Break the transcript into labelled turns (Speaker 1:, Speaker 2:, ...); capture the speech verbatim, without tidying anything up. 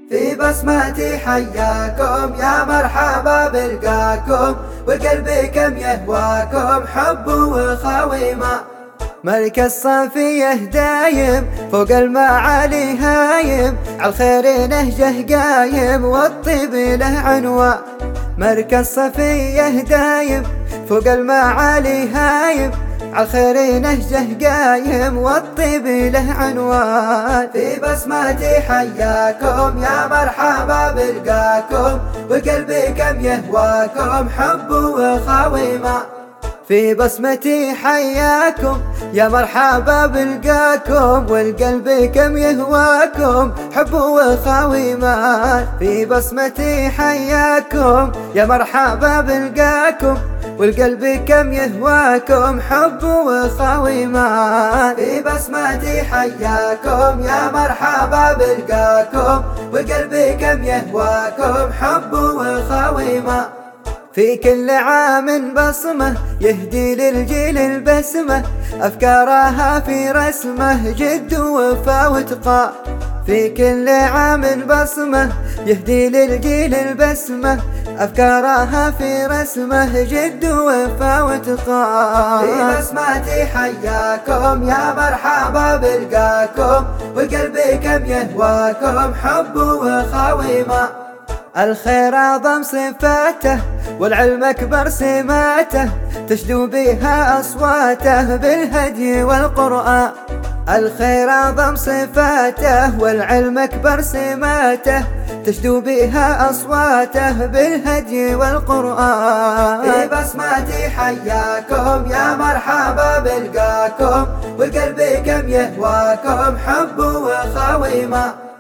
Speaker 1: في بصمتي حياكم يا مرحبا بلقاكم، والقلب كم يهواكم حب وخويمة. مركز صافية دايم فوق المعالي هايم، عالخير نهجه قايم والطيب له عنوان. مركز صفية دايم فوق المعالي هايم، عالخير نهجه قايم والطيب له عنوان. في بصمتي حياكم يا مرحبا بلقاكم، وقلبي كم يهواكم حب وخويمة. في بصمتي حياكم يا مرحبا بلقاكم، والقلب كم يهواكم حب وخويمان. في بصمتي حياكم يا مرحبا بلقاكم، والقلب كم يهواكم حب وخويمان. في بصمتي حياكم يا مرحبا بلقاكم، والقلب كم يهواكم حب وخويمان. في كل عام بصمة يهدي للجيل البسمة، أفكارها في رسمه جد ووفا وتقى. في كل عام بصمة يهدي للجيل البسمة، أفكارها في رسمه جد ووفا وتقى. في بصمتي حياكم يا مرحبا بلقاكم، وقلبي كم يهواكم حب وخويمة. الخير أعظم صفاته والعلم أكبر سماته، تشدو بها أصواته بالهدي والقرآن. الخير أعظم صفاته والعلم أكبر سماته، تشدو بها أصواته بالهدي والقرآن. في بصمتي حياكم يا مرحبا بلقاكم، والقلب كم يهواكم حب وخويمة.